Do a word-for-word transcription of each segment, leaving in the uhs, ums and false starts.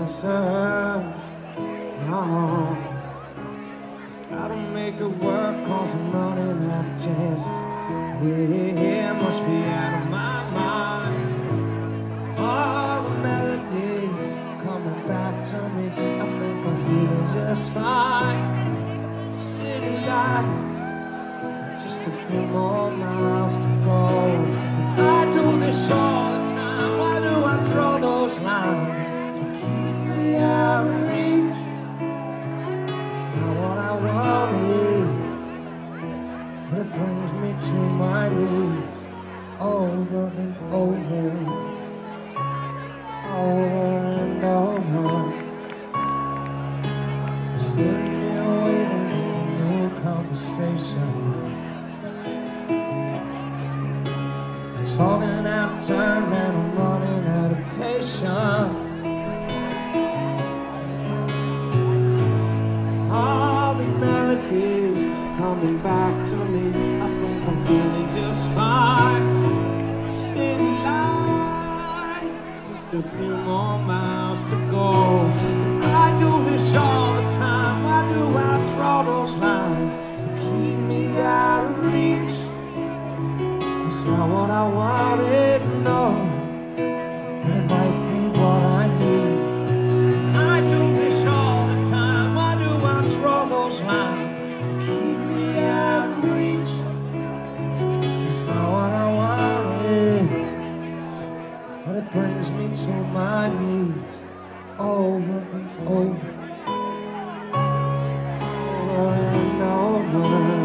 myself. No, gotta make it work, cause I'm running out of chances. Yeah, must be out of my mind. All the melodies coming back to me, I think I'm feeling just fine. City lights, just a few more miles to go. And I do this all the time. Why do I draw those lines to keep me out of reach? It's not what I wanted, but it brings me to my knees over and over, over and over. Sitting here waiting for a new conversation. You're talking out of turn, man, I'm running out of patience. All the melodies coming back to me, I think I'm feeling just fine. City lights, just a few more miles to go. I do this all the time. Why do I draw those lines to keep me out of reach? It's not what I wanted, no, but it might be what I need. I do this all the time. Why do I draw those lines to keep me out of reach? It's not what I wanted, but it brings me to my knees over and over, over and over.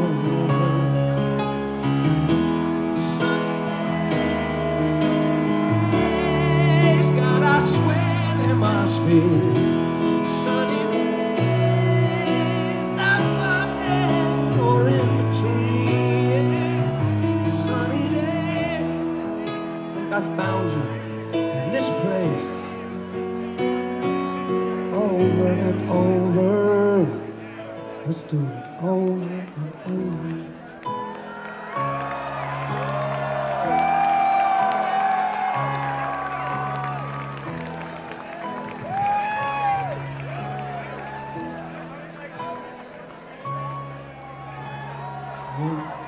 Must be sunny days up ahead or in between. Sunny day, I think I found you in this place. Over and over, let's do it over and over. Yeah.